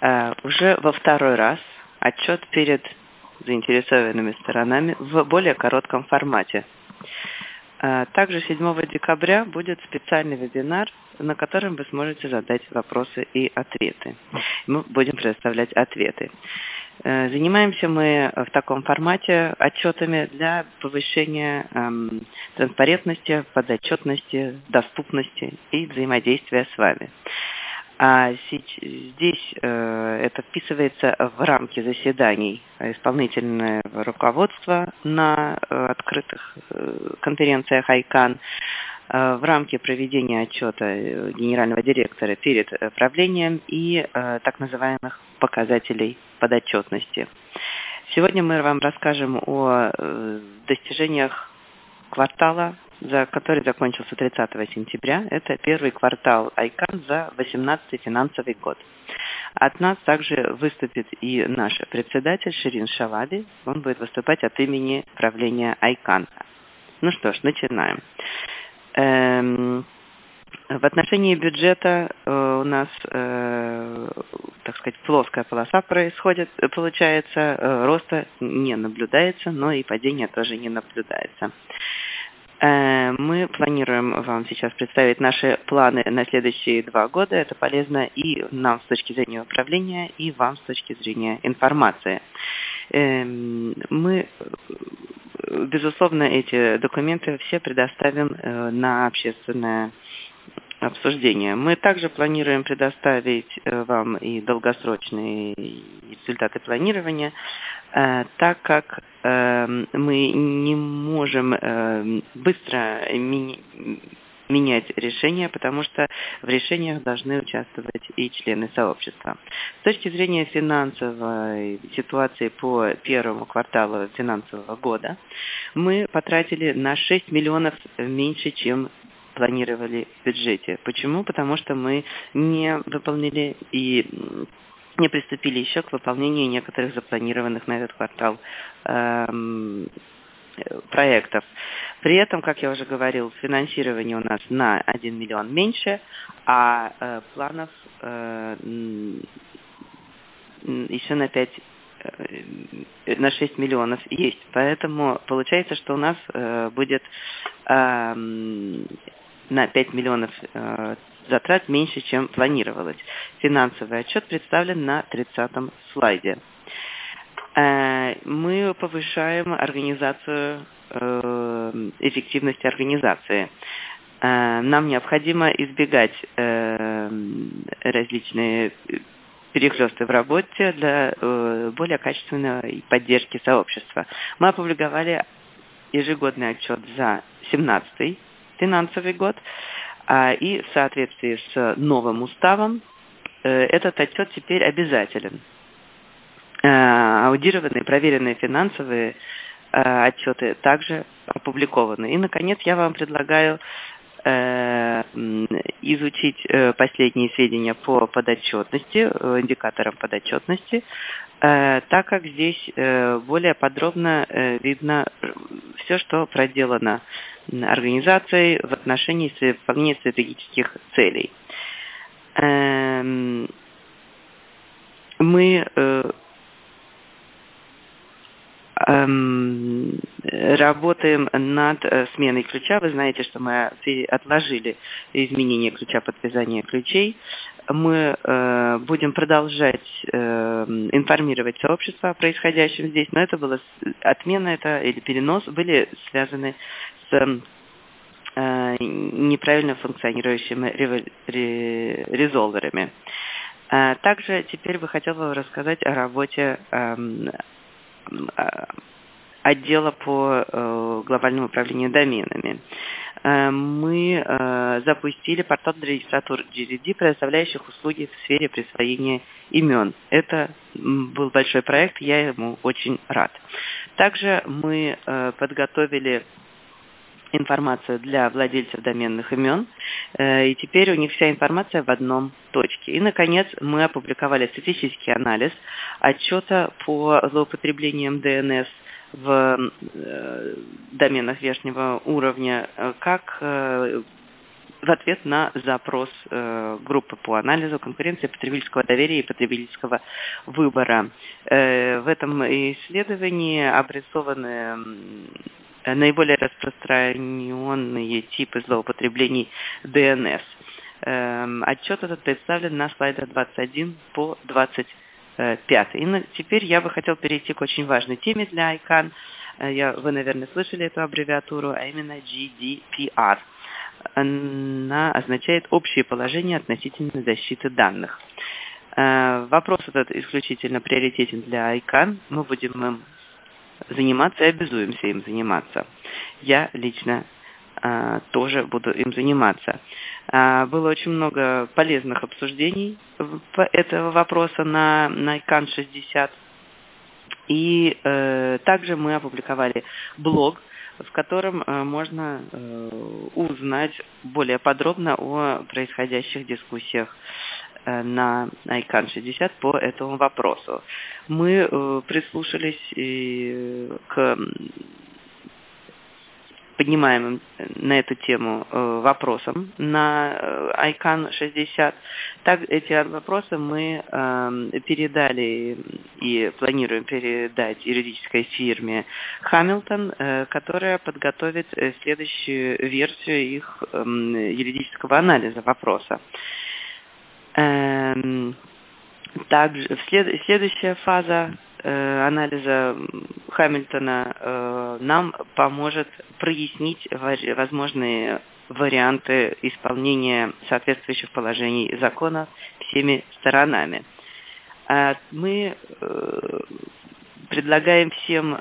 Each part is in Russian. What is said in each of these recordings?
Уже во второй раз отчет перед заинтересованными сторонами в более коротком формате. Также 7 декабря будет специальный вебинар, на котором вы сможете задать вопросы и ответы. Мы будем предоставлять ответы. Занимаемся мы в таком формате отчетами для повышения транспарентности, подотчетности, доступности и взаимодействия с вами. Здесь это вписывается в рамки заседаний исполнительного руководства на открытых конференциях ICANN, в рамки проведения отчета генерального директора перед правлением и так называемых показателей подотчетности. Сегодня мы вам расскажем о достижениях квартала, который закончился 30 сентября. Это первый квартал ICANN за 2018 финансовый год. От нас также выступит и наш председатель Ширин Шаваби. Он будет выступать от имени правления ICANN. Ну что ж, начинаем. В отношении бюджета у нас, так сказать, плоская полоса получается, роста не наблюдается, но и падения тоже не наблюдается. Мы планируем вам сейчас представить наши планы на следующие 2 года. Это полезно и нам с точки зрения управления, и вам с точки зрения информации. Мы, безусловно, эти документы все предоставим на общественное обсуждение. Мы также планируем предоставить вам и долгосрочные результаты планирования, так как мы не можем быстро менять решения, потому что в решениях должны участвовать и члены сообщества. С точки зрения финансовой ситуации по первому кварталу финансового года мы потратили на 6 миллионов меньше, чем планировали в бюджете. Почему? Потому что мы не выполнили и не приступили еще к выполнению некоторых запланированных на этот квартал проектов. При этом, как я уже говорил, финансирование у нас на 1 миллион меньше, а планов еще на 6 миллионов есть. Поэтому получается, что у нас будет на 5 миллионов затрат меньше, чем планировалось. Финансовый отчет представлен на 30-м слайде. Мы повышаем эффективность организации. Нам необходимо избегать различные перехлёсты в работе для более качественной поддержки сообщества. Мы опубликовали ежегодный отчет за 2017 финансовый год, и в соответствии с новым уставом этот отчет теперь обязателен. Аудированные, проверенные финансовые отчеты также опубликованы. И, наконец, я вам предлагаю изучить последние сведения по подотчетности, индикаторам подотчетности, так как здесь более подробно видно все, что проделано организацией в отношении выполнения стратегических целей. Мы работаем над сменой ключа. Вы знаете, что мы отложили изменение ключа, подвязание ключей. Мы будем продолжать информировать сообщество о происходящем здесь, но это была отмена или перенос были связаны с неправильно функционирующими резолверами. Также теперь бы хотела рассказать о работе отдела по глобальному управлению доменами. Мы запустили портал для регистратур GRD, предоставляющих услуги в сфере присвоения имен. Это был большой проект, я ему очень рад. Также мы подготовили информацию для владельцев доменных имен, и теперь у них вся информация в одном точке. И, наконец, мы опубликовали статистический анализ отчета по злоупотреблениям DNS в доменах верхнего уровня, как в ответ на запрос группы по анализу конкуренции, потребительского доверия и потребительского выбора. В этом исследовании обрисованы наиболее распространенные типы злоупотреблений ДНС. Отчет этот представлен на слайдах 21 по 25. И теперь я бы хотел перейти к очень важной теме для ICANN. Вы, наверное, слышали эту аббревиатуру, а именно GDPR. Она означает «Общие положения относительно защиты данных». Вопрос этот исключительно приоритетен для ICANN. Мы будем им заниматься и обязуемся им заниматься. Я лично тоже буду им заниматься. Было очень много полезных обсуждений этого вопроса на ICANN 60. И также мы опубликовали блог, в котором можно узнать более подробно о происходящих дискуссиях на ICANN 60 по этому вопросу. Мы прислушались к поднимаемым на эту тему вопросам на ICANN 60. Так, эти вопросы мы передали и планируем передать юридической фирме Hamilton, которая подготовит следующую версию их юридического анализа вопроса. Также следующая фаза анализа Хамильтона нам поможет прояснить возможные варианты исполнения соответствующих положений закона всеми сторонами. Мы предлагаем всем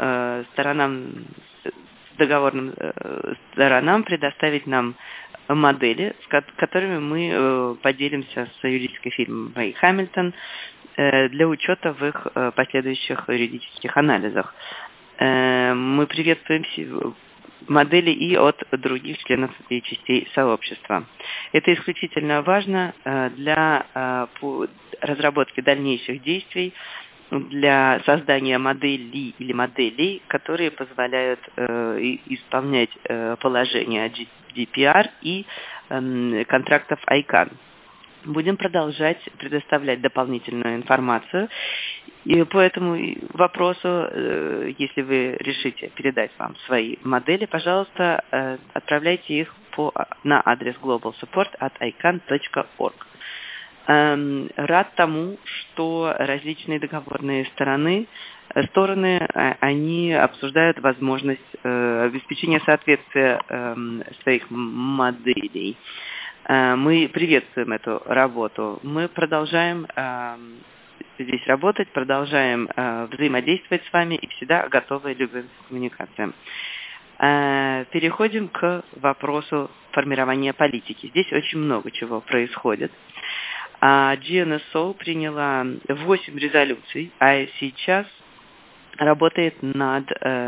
договорным сторонам предоставить нам модели, с которыми мы поделимся с юридической фирмой Hamilton для учета в их последующих юридических анализах. Мы приветствуем модели и от других членов и частей сообщества. Это исключительно важно для разработки дальнейших действий, для создания моделей или моделей, которые позволяют исполнять положения GDPR и контрактов ICANN. Будем продолжать предоставлять дополнительную информацию. И по этому вопросу, если вы решите передать вам свои модели, пожалуйста, отправляйте их на адрес globalsupport@icann.org. Рад тому, что различные договорные стороны, они обсуждают возможность обеспечения соответствия своих моделей. Мы приветствуем эту работу. Мы продолжаем здесь работать, продолжаем взаимодействовать с вами и всегда готовы к любым коммуникациям. Переходим к вопросу формирования политики. Здесь очень много чего происходит. GNSO приняла 8 резолюций, а сейчас работает над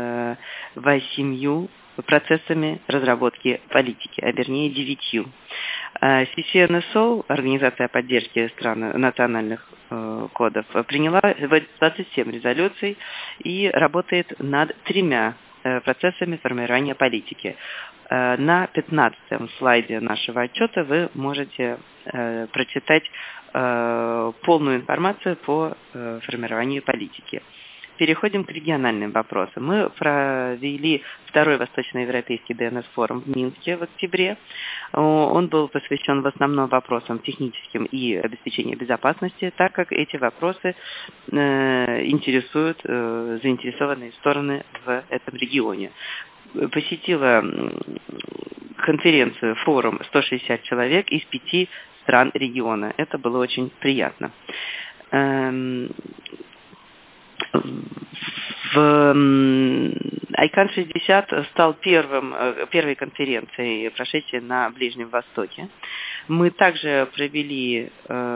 8 процессами разработки политики, а вернее 9. CCNSO, Организация поддержки стран национальных кодов, приняла 27 резолюций и работает над 3 процессами формирования политики. На 15-м слайде нашего отчета вы можете прочитать полную информацию по формированию политики. Переходим к региональным вопросам. Мы провели 2-й Восточноевропейский ДНС-форум в Минске в октябре. Он был посвящен в основном вопросам техническим и обеспечению безопасности, так как эти вопросы интересуют заинтересованные стороны в этом регионе. Посетила конференцию, форум 160 человек из 5 стран региона. Это было очень приятно. ICANN 60 стал первой конференцией, прошедшей на Ближнем Востоке. Мы также провели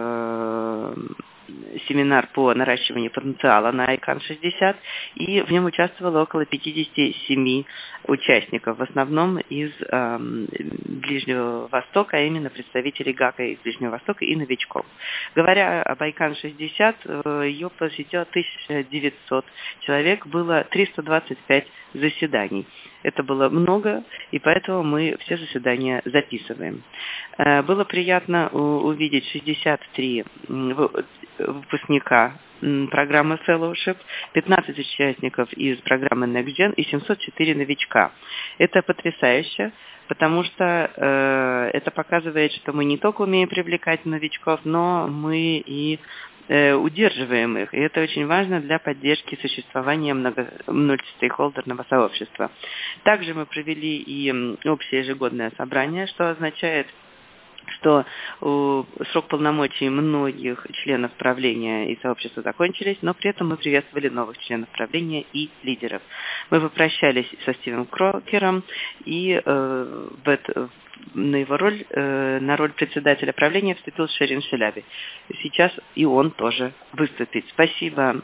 семинар по наращиванию потенциала на ICANN 60, и в нем участвовало около 57 участников, в основном из Ближнего Востока, а именно представителей ГАКа из Ближнего Востока и новичков. Говоря об ICANN 60, ее посетило 1900 человек, было 325 заседаний. Это было много, и поэтому мы все заседания записываем. Было приятно увидеть 63 выпускника программы Fellowship, 15 участников из программы NextGen и 704 новичка. Это потрясающе, потому что это показывает, что мы не только умеем привлекать новичков, но мы и удерживаем их. И это очень важно для поддержки существования мультистейкхолдерного сообщества. Также мы провели и общее ежегодное собрание, что означает, что срок полномочий многих членов правления и сообщества закончились, но при этом мы приветствовали новых членов правления и лидеров. Мы попрощались со Стивом Крокером и на его роль, на роль председателя правления вступил Шерин Шеляби. Сейчас и он тоже выступит. Спасибо,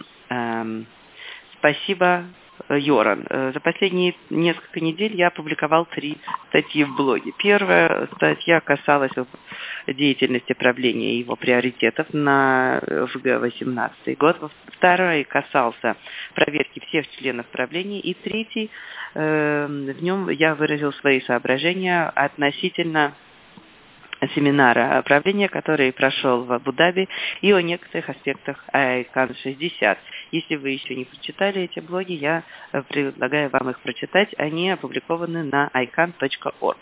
Йоран. За последние несколько недель я опубликовал 3 статьи в блоге. Первая статья касалась деятельности правления и его приоритетов на ФГ-18 год. Второй касался проверки всех членов правления. И третий, в нем я выразил свои соображения относительно семинара правления, который прошел в Абу-Даби, и о некоторых аспектах ICANN 60. Если вы еще не прочитали эти блоги, я предлагаю вам их прочитать. Они опубликованы на icann.org.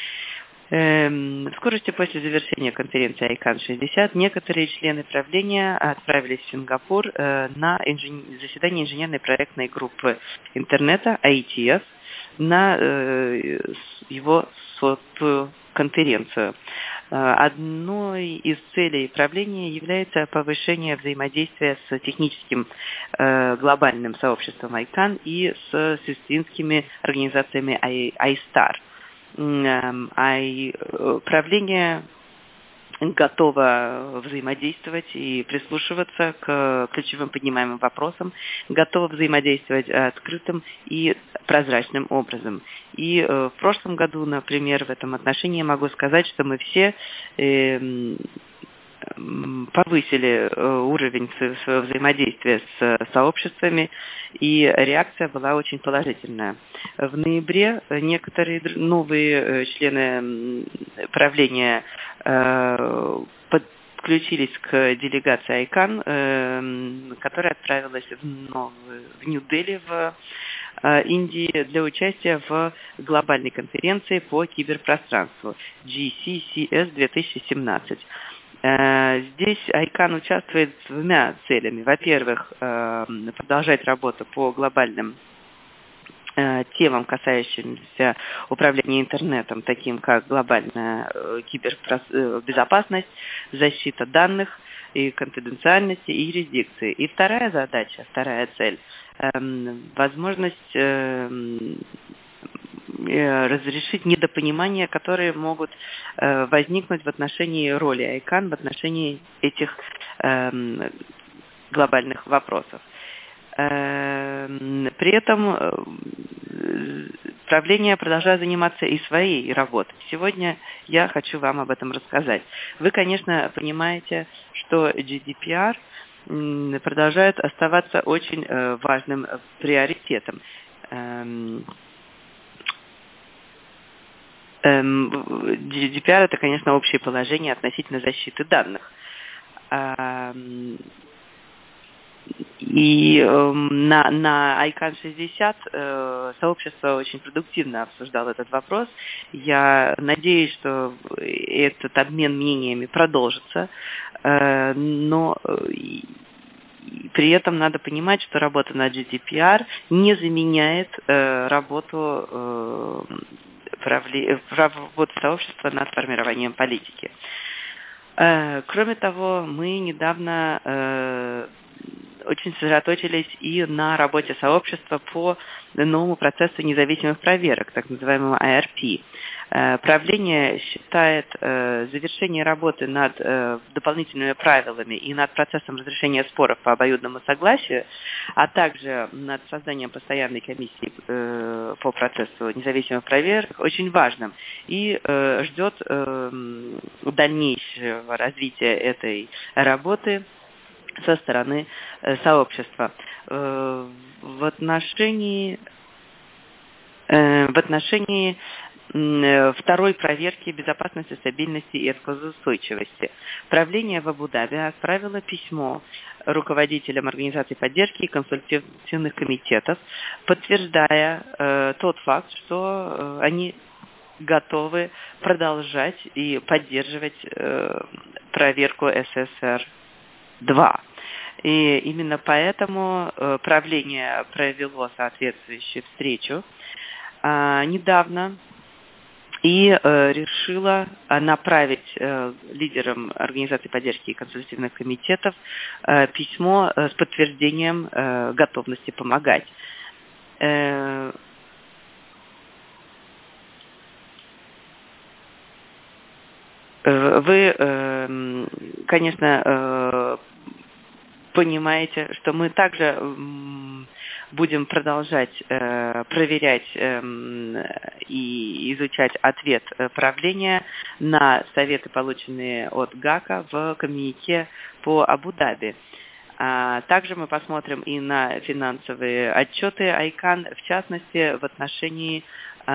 В скорости после завершения конференции ICANN 60 некоторые члены правления отправились в Сингапур на заседание инженерной проектной группы интернета IETF на его сотую конференцию. Одной из целей правления является повышение взаимодействия с техническим глобальным сообществом ICANN и с сестринскими организациями iStar. Правление готова взаимодействовать и прислушиваться к ключевым поднимаемым вопросам, готова взаимодействовать открытым и прозрачным образом. И в прошлом году, например, в этом отношении могу сказать, что мы все повысили уровень своего взаимодействия с сообществами, и реакция была очень положительная. В ноябре некоторые новые члены правления подключились к делегации ICANN, которая отправилась в Нью-Дели, в Индии, для участия в глобальной конференции по киберпространству GCCS 2017. Здесь ICANN участвует с 2 целями. Во-первых, продолжать работу по глобальным темам, касающимся управления интернетом, таким как глобальная кибербезопасность, защита данных и конфиденциальности и юрисдикции. И вторая задача, вторая цель – возможность разрешить недопонимания, которые могут возникнуть в отношении роли ICANN, в отношении этих глобальных вопросов. При этом правление продолжает заниматься и своей работой. Сегодня я хочу вам об этом рассказать. Вы, конечно, понимаете, что GDPR продолжает оставаться очень важным приоритетом. GDPR – это, конечно, общее положение относительно защиты данных. И на ICANN 60 сообщество очень продуктивно обсуждало этот вопрос. Я надеюсь, что этот обмен мнениями продолжится, но при этом надо понимать, что работа над GDPR не заменяет работу сообщества над формированием политики. Кроме того, мы недавно очень сосредоточились и на работе сообщества по новому процессу независимых проверок, так называемому IRP. Правление считает завершение работы над дополнительными правилами и над процессом разрешения споров по обоюдному согласию, а также над созданием постоянной комиссии по процессу независимых проверок очень важным и ждет дальнейшего развития этой работы со стороны сообщества. В отношении в отношении второй проверки безопасности, стабильности и отказоустойчивости. Правление в Абу-Даби отправило письмо руководителям организаций поддержки и консультативных комитетов, подтверждая тот факт, что они готовы продолжать и поддерживать проверку СССР-2. И именно поэтому правление провело соответствующую встречу недавно и решила направить лидерам организации поддержки и консультативных комитетов письмо с подтверждением готовности помогать. Вы, конечно, понимаете, что мы также будем продолжать проверять и изучать ответ правления на советы, полученные от ГАКа в коммюнике по Абу-Даби. Также мы посмотрим и на финансовые отчеты ICANN, в частности, в отношении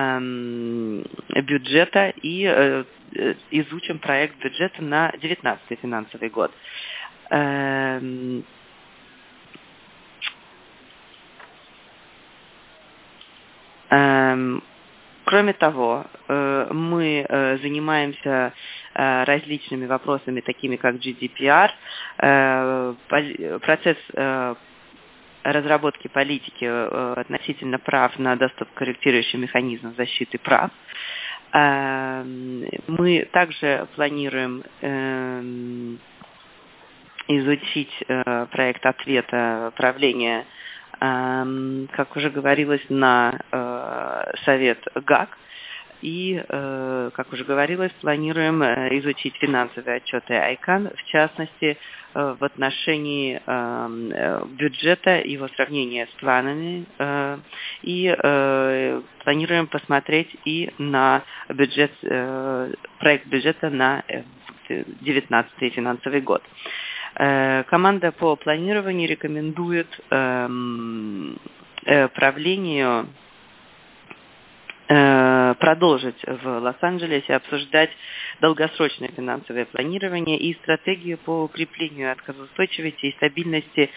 бюджета и изучим проект бюджета на 2019 финансовый год. Кроме того, мы занимаемся различными вопросами, такими как GDPR, процесс разработки политики относительно прав на доступ к корректирующим механизмам защиты прав. Мы также планируем изучить проект ответа правления, как уже говорилось, на совет ГАК. И, как уже говорилось, планируем изучить финансовые отчеты ICANN, в частности, в отношении бюджета, его сравнения с планами, и планируем посмотреть и на бюджет, проект бюджета на 2019 финансовый год. Команда по планированию рекомендует правлению продолжить в Лос-Анджелесе обсуждать долгосрочное финансовое планирование и стратегию по укреплению отказоустойчивости и стабильности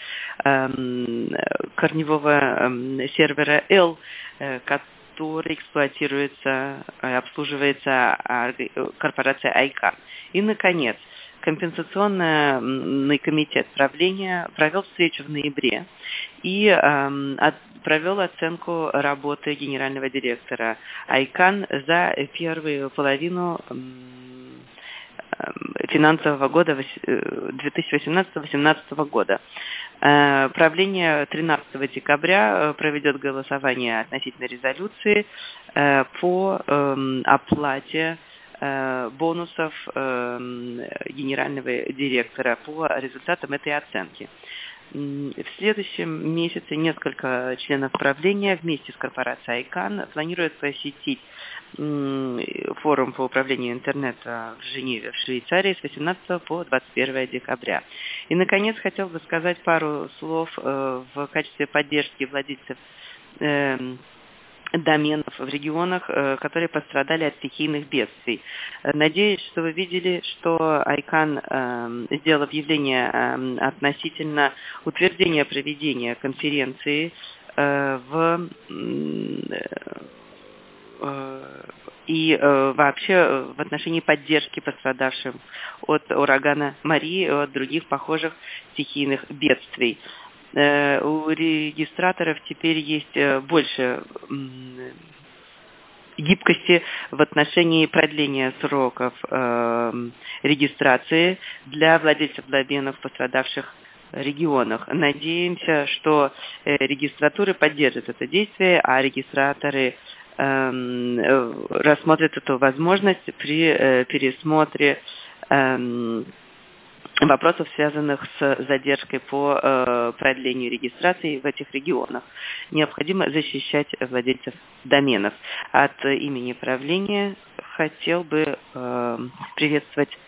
корневого сервера L, который эксплуатируется, обслуживается корпорацией ICANN. И, наконец, Компенсационный комитет правления провел встречу в ноябре и провел оценку работы генерального директора ICANN за первую половину финансового года 2018-2018 года. Правление 13 декабря проведет голосование относительно резолюции по оплате бонусов генерального директора по результатам этой оценки. В следующем месяце несколько членов правления вместе с корпорацией ICANN планируют посетить форум по управлению интернета в Женеве, в Швейцарии, с 18 по 21 декабря. И, наконец, хотел бы сказать пару слов в качестве поддержки владельцев доменов в регионах, которые пострадали от стихийных бедствий. Надеюсь, что вы видели, что ICANN сделал объявление относительно утверждения проведения конференции и вообще в отношении поддержки пострадавшим от урагана Марии и от других похожих стихийных бедствий. У регистраторов теперь есть больше гибкости в отношении продления сроков регистрации для владельцев доменов в пострадавших регионах. Надеемся, что регистратуры поддержат это действие, а регистраторы рассмотрят эту возможность при пересмотре вопросов, связанных с задержкой по продлению регистрации в этих регионах. Необходимо защищать владельцев доменов. От имени правления хотел бы приветствовать